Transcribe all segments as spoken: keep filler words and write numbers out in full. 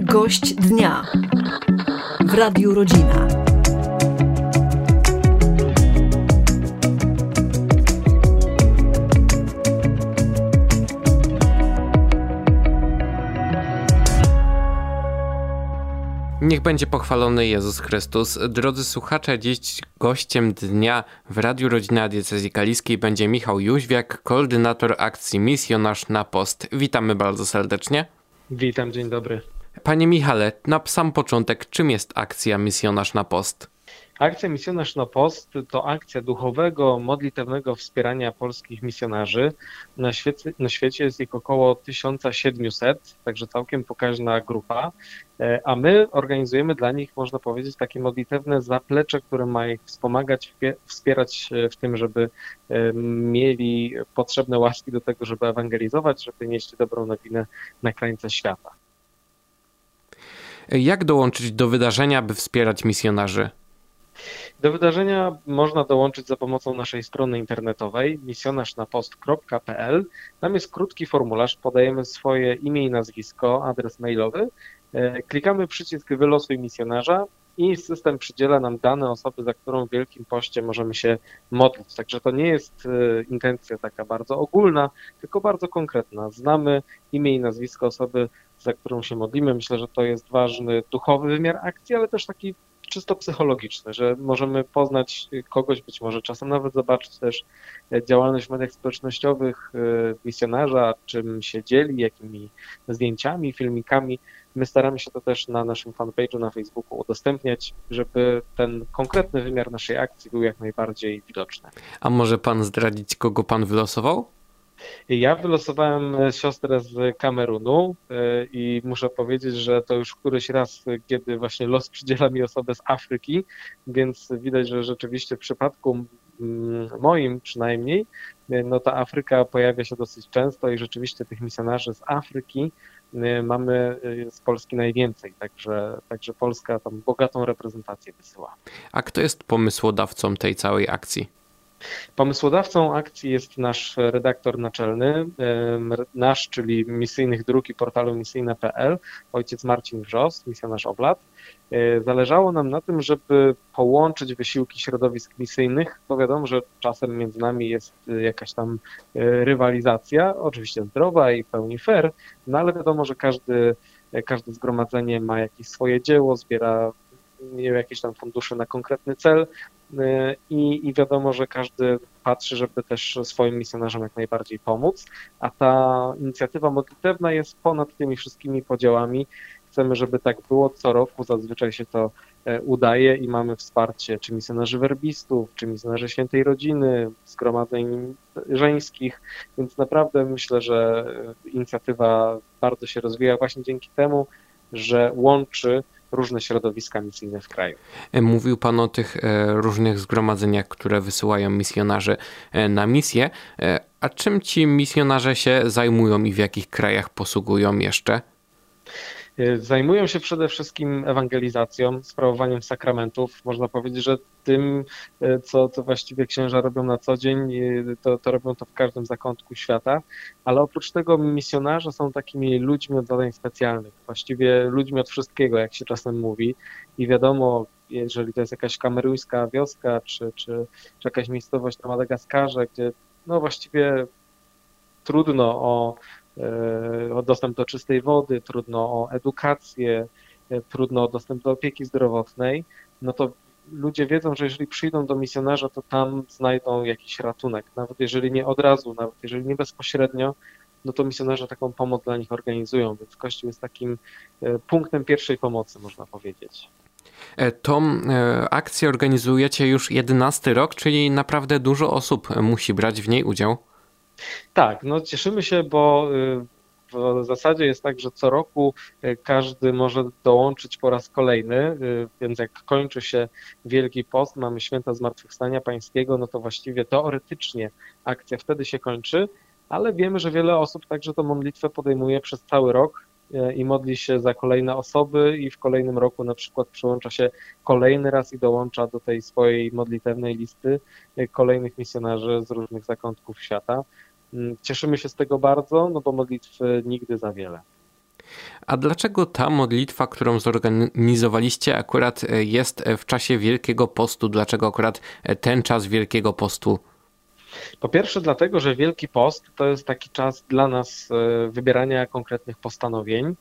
Gość dnia w Radiu Rodzina. Niech będzie pochwalony Jezus Chrystus. Drodzy słuchacze, dziś gościem dnia w Radiu Rodzina Diecezji Kaliskiej będzie Michał Jóźwiak, koordynator akcji Misjonarz na Post. Witamy bardzo serdecznie. Witam, dzień dobry. Panie Michale, na sam początek, czym jest akcja Misjonarz na Post? Akcja Misjonarz na Post to akcja duchowego, modlitewnego wspierania polskich misjonarzy. Na świecie, na świecie jest ich około tysiąc siedemset, także całkiem pokaźna grupa, a my organizujemy dla nich, można powiedzieć, takie modlitewne zaplecze, które ma ich wspomagać, wspierać w tym, żeby mieli potrzebne łaski do tego, żeby ewangelizować, żeby nieść dobrą nowinę na krańce świata. Jak dołączyć do wydarzenia, by wspierać misjonarzy? Do wydarzenia można dołączyć za pomocą naszej strony internetowej misjonarz na post kropka p l. Tam jest krótki formularz, podajemy swoje imię i nazwisko, adres mailowy, klikamy przycisk wylosuj misjonarza i system przydziela nam dane osoby, za którą w Wielkim Poście możemy się modlić. Także to nie jest intencja taka bardzo ogólna, tylko bardzo konkretna. Znamy imię i nazwisko osoby, za którą się modlimy. Myślę, że to jest ważny duchowy wymiar akcji, ale też taki czysto psychologiczny, że możemy poznać kogoś, być może czasem nawet zobaczyć też działalność w mediach społecznościowych misjonarza, czym się dzieli, jakimi zdjęciami, filmikami. My staramy się to też na naszym fanpage'u na Facebooku udostępniać, żeby ten konkretny wymiar naszej akcji był jak najbardziej widoczny. A może pan zdradzić, kogo pan wylosował? Ja wylosowałem siostrę z Kamerunu i muszę powiedzieć, że to już któryś raz, kiedy właśnie los przydziela mi osobę z Afryki, więc widać, że rzeczywiście w przypadku moim przynajmniej, no ta Afryka pojawia się dosyć często i rzeczywiście tych misjonarzy z Afryki mamy z Polski najwięcej, także, także Polska tam bogatą reprezentację wysyła. A kto jest pomysłodawcą tej całej akcji? Pomysłodawcą akcji jest nasz redaktor naczelny, nasz, czyli Misyjnych Dróg i portalu misyjne kropka p l, ojciec Marcin Wrzos, misjonarz Oblat. Zależało nam na tym, żeby połączyć wysiłki środowisk misyjnych, bo wiadomo, że czasem między nami jest jakaś tam rywalizacja, oczywiście zdrowa i w pełni fair, no ale wiadomo, że każdy, każde zgromadzenie ma jakieś swoje dzieło, zbiera jakieś tam fundusze na konkretny cel i, i wiadomo, że każdy patrzy, żeby też swoim misjonarzom jak najbardziej pomóc, a ta inicjatywa modlitewna jest ponad tymi wszystkimi podziałami. Chcemy, żeby tak było co roku, zazwyczaj się to udaje i mamy wsparcie czy misjonarzy werbistów, czy misjonarzy Świętej Rodziny, zgromadzeń żeńskich, więc naprawdę myślę, że inicjatywa bardzo się rozwija właśnie dzięki temu, że łączy różne środowiska misyjne w kraju. Mówił pan o tych różnych zgromadzeniach, które wysyłają misjonarzy na misję. A czym ci misjonarze się zajmują i w jakich krajach posługują jeszcze? Zajmują się przede wszystkim ewangelizacją, sprawowaniem sakramentów. Można powiedzieć, że tym, co, co właściwie księża robią na co dzień, to, to robią to w każdym zakątku świata, ale oprócz tego misjonarze są takimi ludźmi od zadań specjalnych, właściwie ludźmi od wszystkiego, jak się czasem mówi i wiadomo, jeżeli to jest jakaś kameruńska wioska, czy, czy, czy jakaś miejscowość na Madagaskarze, gdzie no właściwie trudno o o dostęp do czystej wody, trudno o edukację, trudno o dostęp do opieki zdrowotnej, no to ludzie wiedzą, że jeżeli przyjdą do misjonarza, to tam znajdą jakiś ratunek. Nawet jeżeli nie od razu, nawet jeżeli nie bezpośrednio, no to misjonarze taką pomoc dla nich organizują, więc Kościół jest takim punktem pierwszej pomocy, można powiedzieć. Tą akcję organizujecie już jedenasty rok, czyli naprawdę dużo osób musi brać w niej udział. Tak, no cieszymy się, bo w zasadzie jest tak, że co roku każdy może dołączyć po raz kolejny, więc jak kończy się Wielki Post, mamy Święta Zmartwychwstania Pańskiego, no to właściwie teoretycznie akcja wtedy się kończy, ale wiemy, że wiele osób także tę modlitwę podejmuje przez cały rok i modli się za kolejne osoby i w kolejnym roku na przykład przyłącza się kolejny raz i dołącza do tej swojej modlitewnej listy kolejnych misjonarzy z różnych zakątków świata. Cieszymy się z tego bardzo, no bo modlitw nigdy za wiele. A dlaczego ta modlitwa, którą zorganizowaliście, akurat jest w czasie Wielkiego Postu? Dlaczego akurat ten czas Wielkiego Postu? Po pierwsze dlatego, że Wielki Post to jest taki czas dla nas wybierania konkretnych postanowień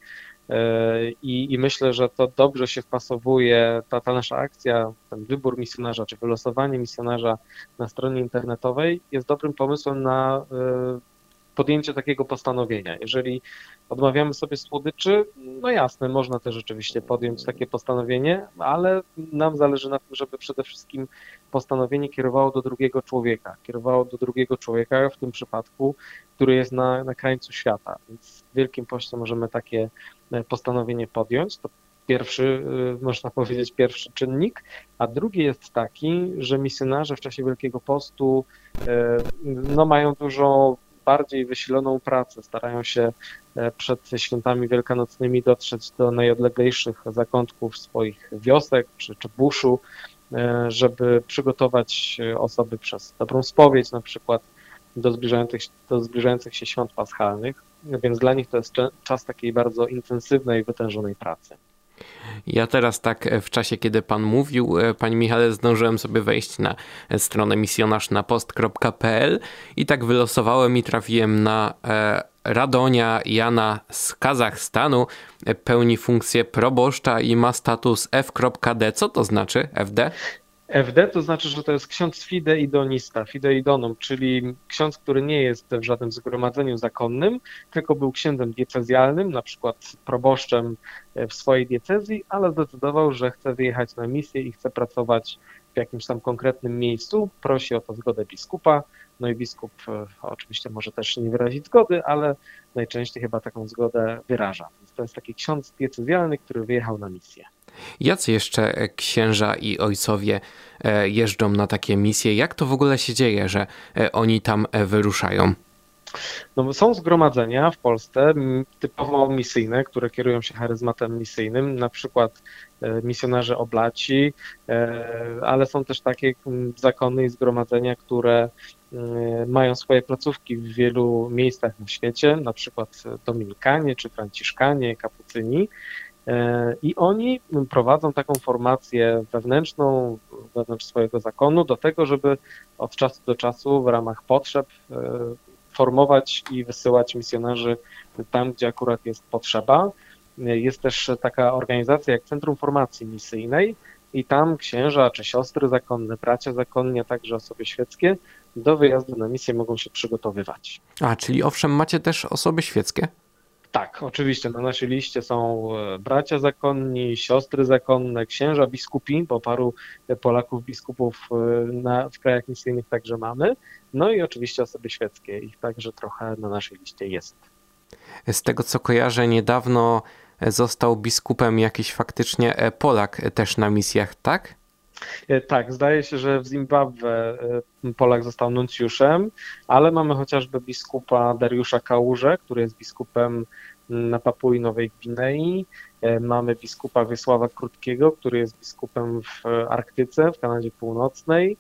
i, i myślę, że to dobrze się wpasowuje, ta, ta nasza akcja, ten wybór misjonarza czy wylosowanie misjonarza na stronie internetowej jest dobrym pomysłem na podjęcie takiego postanowienia. Jeżeli odmawiamy sobie słodyczy, no jasne, można też rzeczywiście podjąć takie postanowienie, ale nam zależy na tym, żeby przede wszystkim postanowienie kierowało do drugiego człowieka, kierowało do drugiego człowieka, w tym przypadku, który jest na, na krańcu świata. Więc w Wielkim Poście możemy takie postanowienie podjąć. To pierwszy, można powiedzieć, pierwszy czynnik, a drugi jest taki, że misjonarze w czasie Wielkiego Postu no, mają dużo bardziej wysiloną pracę, starają się przed świętami wielkanocnymi dotrzeć do najodleglejszych zakątków swoich wiosek czy, czy buszu, żeby przygotować osoby przez dobrą spowiedź, na przykład do zbliżających, do zbliżających się świąt paschalnych, więc dla nich to jest czas takiej bardzo intensywnej, wytężonej pracy. Ja teraz tak w czasie, kiedy pan mówił, panie Michale, zdążyłem sobie wejść na stronę misjonarznapost kropka p l i tak wylosowałem i trafiłem na Radonia Jana z Kazachstanu. Pełni funkcję proboszcza i ma status F D. Co to znaczy F D? F D to znaczy, że to jest ksiądz fideidonista, fideidonom, czyli ksiądz, który nie jest w żadnym zgromadzeniu zakonnym, tylko był księdzem diecezjalnym, na przykład proboszczem w swojej diecezji, ale zdecydował, że chce wyjechać na misję i chce pracować w jakimś tam konkretnym miejscu, prosi o to zgodę biskupa, no i biskup oczywiście może też nie wyrazić zgody, ale najczęściej chyba taką zgodę wyraża. Więc to jest taki ksiądz diecezjalny, który wyjechał na misję. Jacy jeszcze księża i ojcowie jeżdżą na takie misje? Jak to w ogóle się dzieje, że oni tam wyruszają? No, są zgromadzenia w Polsce typowo misyjne, które kierują się charyzmatem misyjnym, na przykład misjonarze oblaci, ale są też takie zakony i zgromadzenia, które mają swoje placówki w wielu miejscach na świecie, na przykład dominikanie czy franciszkanie, kapucyni. I oni prowadzą taką formację wewnętrzną, wewnątrz swojego zakonu do tego, żeby od czasu do czasu w ramach potrzeb formować i wysyłać misjonarzy tam, gdzie akurat jest potrzeba. Jest też taka organizacja jak Centrum Formacji Misyjnej i tam księża czy siostry zakonne, bracia zakonni, a także osoby świeckie do wyjazdu na misję mogą się przygotowywać. A, czyli owszem, macie też osoby świeckie? Tak, oczywiście na naszej liście są bracia zakonni, siostry zakonne, księża biskupi, bo paru Polaków biskupów na, w krajach misyjnych także mamy, no i oczywiście osoby świeckie, ich także trochę na naszej liście jest. Z tego co kojarzę, niedawno został biskupem jakiś faktycznie Polak też na misjach, tak? Tak, zdaje się, że w Zimbabwe Polak został nuncjuszem, ale mamy chociażby biskupa Dariusza Kałużę, który jest biskupem na Papui Nowej Gwinei. Mamy biskupa Wiesława Krótkiego, który jest biskupem w Arktyce, w Kanadzie Północnej,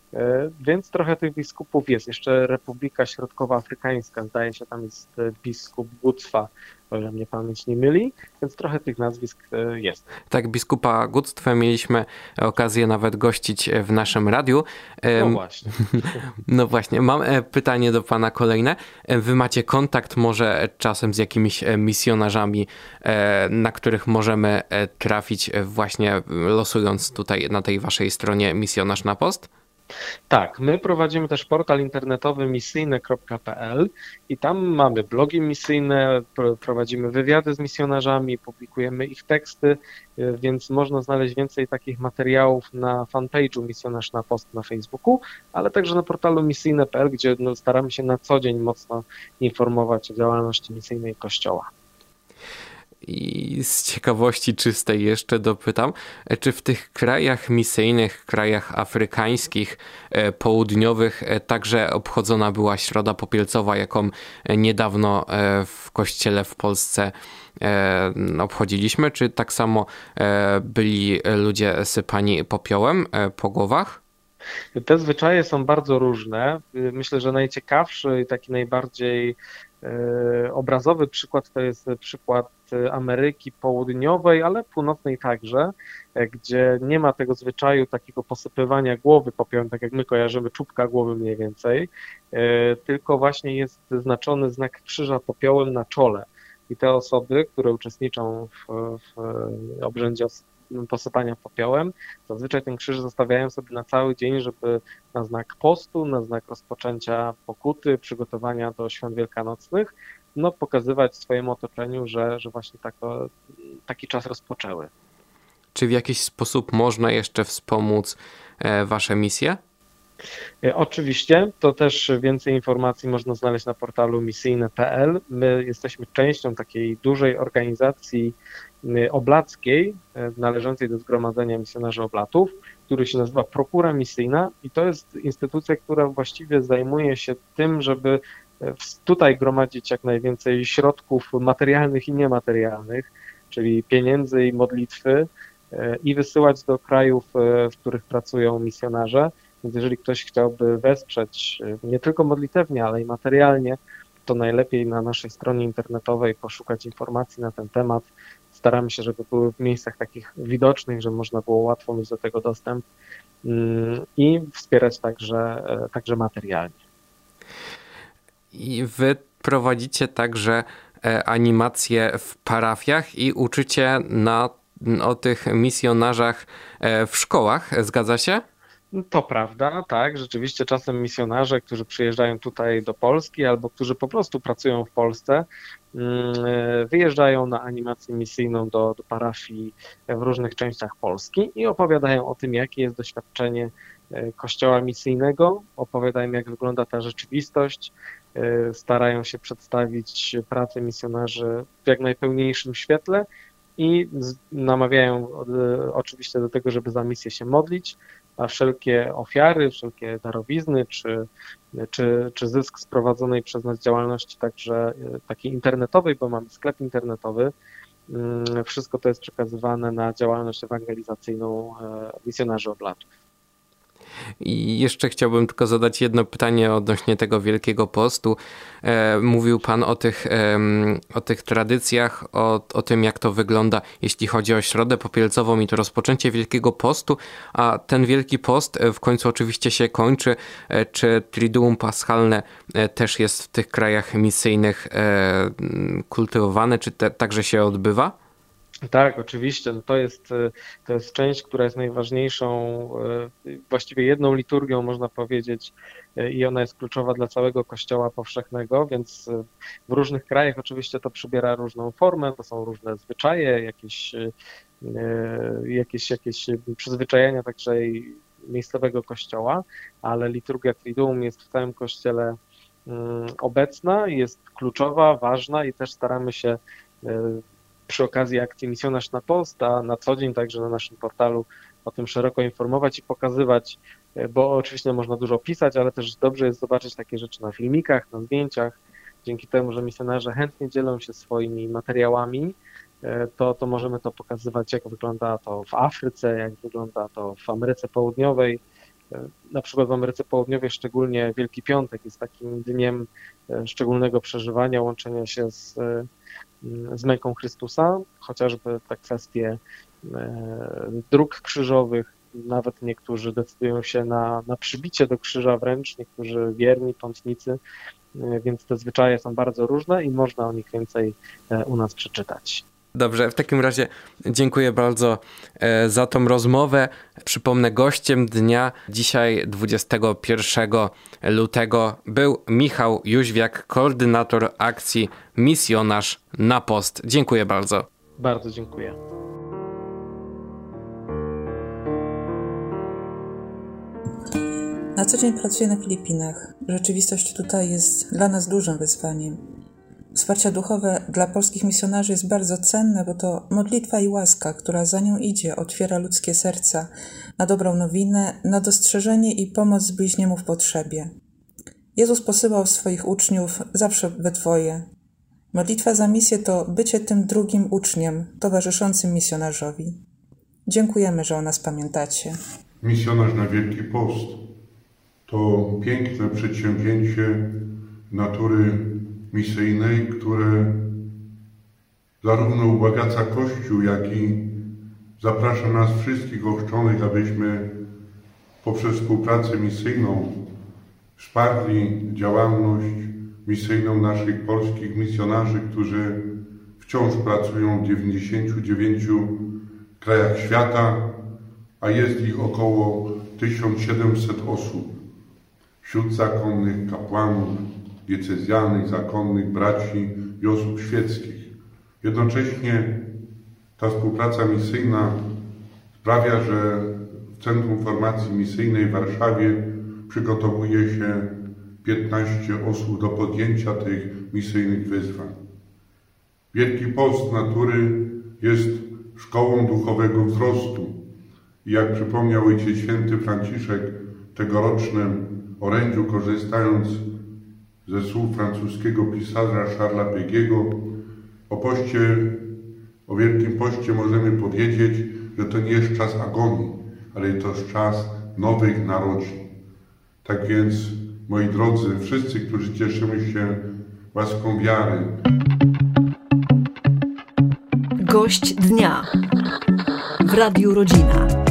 więc trochę tych biskupów jest. Jeszcze Republika Środkowoafrykańska, zdaje się, tam jest biskup Gucwa, o ile mnie pamięć nie myli, więc trochę tych nazwisk jest. Tak, biskupa Guctwę mieliśmy okazję nawet gościć w naszym radiu. No właśnie. No właśnie, mam pytanie do pana kolejne. Wy macie kontakt może czasem z jakimiś misjonarzami, na których możemy trafić właśnie losując tutaj na tej waszej stronie Misjonarz na Post? Tak, my prowadzimy też portal internetowy misyjne kropka p l i tam mamy blogi misyjne, prowadzimy wywiady z misjonarzami, publikujemy ich teksty, więc można znaleźć więcej takich materiałów na fanpage'u Misjonarz na Post na Facebooku, ale także na portalu misyjne kropka p l, gdzie no, staramy się na co dzień mocno informować o działalności misyjnej Kościoła. I z ciekawości czystej jeszcze dopytam, czy w tych krajach misyjnych, krajach afrykańskich, południowych także obchodzona była Środa Popielcowa, jaką niedawno w kościele w Polsce obchodziliśmy, czy tak samo byli ludzie sypani popiołem po głowach? Te zwyczaje są bardzo różne. Myślę, że najciekawszy i taki najbardziej Obrazowy przykład to jest przykład Ameryki Południowej, ale Północnej także, gdzie nie ma tego zwyczaju takiego posypywania głowy popiołem, tak jak my kojarzymy czubka głowy mniej więcej, tylko właśnie jest znaczony znak krzyża popiołem na czole. I te osoby, które uczestniczą w, w obrzędzie posypania popiołem, zazwyczaj ten krzyż zostawiają sobie na cały dzień, żeby na znak postu, na znak rozpoczęcia pokuty, przygotowania do świąt wielkanocnych, no pokazywać swojemu otoczeniu, że, że właśnie tak, taki czas rozpoczęły. Czy w jakiś sposób można jeszcze wspomóc wasze misje? Oczywiście, to też więcej informacji można znaleźć na portalu misyjne kropka p l. My jesteśmy częścią takiej dużej organizacji oblackiej należącej do Zgromadzenia Misjonarzy Oblatów, który się nazywa Prokura Misyjna i to jest instytucja, która właściwie zajmuje się tym, żeby tutaj gromadzić jak najwięcej środków materialnych i niematerialnych, czyli pieniędzy i modlitwy i wysyłać do krajów, w których pracują misjonarze. Więc jeżeli ktoś chciałby wesprzeć nie tylko modlitewnie, ale i materialnie, to najlepiej na naszej stronie internetowej poszukać informacji na ten temat. Staramy się, żeby były w miejscach takich widocznych, żeby można było łatwo mieć do tego dostęp i wspierać także, także materialnie. I wy prowadzicie także animacje w parafiach i uczycie na, o tych misjonarzach w szkołach, zgadza się? To prawda, tak, rzeczywiście czasem misjonarze, którzy przyjeżdżają tutaj do Polski albo którzy po prostu pracują w Polsce, wyjeżdżają na animację misyjną do, do parafii w różnych częściach Polski i opowiadają o tym, jakie jest doświadczenie kościoła misyjnego, opowiadają, jak wygląda ta rzeczywistość, starają się przedstawić pracę misjonarzy w jak najpełniejszym świetle i namawiają oczywiście do tego, żeby za misję się modlić, a wszelkie ofiary, wszelkie darowizny czy, czy, czy zysk z prowadzonej przez nas działalności także takiej internetowej, bo mamy sklep internetowy, wszystko to jest przekazywane na działalność ewangelizacyjną misjonarzy Oblatów. I jeszcze chciałbym tylko zadać jedno pytanie odnośnie tego Wielkiego Postu. E, mówił Pan o tych, e, o tych tradycjach, o, o tym, jak to wygląda, jeśli chodzi o Środę Popielcową i to rozpoczęcie Wielkiego Postu, a ten Wielki Post w końcu oczywiście się kończy. E, czy Triduum Paschalne e, też jest w tych krajach misyjnych e, kultywowane, czy te, także się odbywa? Tak, oczywiście. No to jest, to jest część, która jest najważniejszą, właściwie jedną liturgią, można powiedzieć, i ona jest kluczowa dla całego Kościoła powszechnego, więc w różnych krajach oczywiście to przybiera różną formę, to są różne zwyczaje, jakieś, jakieś, jakieś przyzwyczajenia także i miejscowego Kościoła, ale liturgia Triduum jest w całym Kościele obecna, jest kluczowa, ważna i też staramy się przy okazji akcji Misjonarz na Post, a na co dzień także na naszym portalu o tym szeroko informować i pokazywać, bo oczywiście można dużo pisać, ale też dobrze jest zobaczyć takie rzeczy na filmikach, na zdjęciach. Dzięki temu, że misjonarze chętnie dzielą się swoimi materiałami, to, to możemy to pokazywać, jak wygląda to w Afryce, jak wygląda to w Ameryce Południowej. Na przykład w Ameryce Południowej szczególnie Wielki Piątek jest takim dniem szczególnego przeżywania, łączenia się z, z męką Chrystusa, chociażby te kwestie dróg krzyżowych, nawet niektórzy decydują się na, na przybicie do krzyża wręcz, niektórzy wierni, pątnicy, więc te zwyczaje są bardzo różne i można o nich więcej u nas przeczytać. Dobrze, w takim razie dziękuję bardzo za tą rozmowę. Przypomnę, gościem dnia dzisiaj dwudziestego pierwszego lutego był Michał Jóźwiak, koordynator akcji Misjonarz na Post. Dziękuję bardzo. Bardzo dziękuję. Na co dzień pracuję na Filipinach. Rzeczywistość tutaj jest dla nas dużym wyzwaniem. Wsparcie duchowe dla polskich misjonarzy jest bardzo cenne, bo to modlitwa i łaska, która za nią idzie, otwiera ludzkie serca na dobrą nowinę, na dostrzeżenie i pomoc bliźniemu w potrzebie. Jezus posyłał swoich uczniów zawsze we dwoje. Modlitwa za misję to bycie tym drugim uczniem, towarzyszącym misjonarzowi. Dziękujemy, że o nas pamiętacie. Misjonarz na Wielki Post to piękne przedsięwzięcie natury misyjnej, które zarówno ubagaca Kościół, jak i zaprasza nas wszystkich ochrzczonych, abyśmy poprzez współpracę misyjną wsparli działalność misyjną naszych polskich misjonarzy, którzy wciąż pracują w dziewięćdziesięciu dziewięciu krajach świata, a jest ich około tysiąc siedemset osób. Wśród zakonnych kapłanów, diecezjalnych, zakonnych braci i osób świeckich. Jednocześnie ta współpraca misyjna sprawia, że w Centrum Formacji Misyjnej w Warszawie przygotowuje się piętnaście osób do podjęcia tych misyjnych wyzwań. Wielki Post natury jest szkołą duchowego wzrostu. I jak przypomniał Ojciec Święty Franciszek w tegorocznym orędziu, korzystając ze słów francuskiego pisarza Charlesa Péguiego, o poście, o Wielkim Poście możemy powiedzieć, że to nie jest czas agonii, ale to jest czas nowych narodzin. Tak więc, moi drodzy, wszyscy, którzy cieszymy się łaską wiary. Gość dnia w Radiu Rodzina.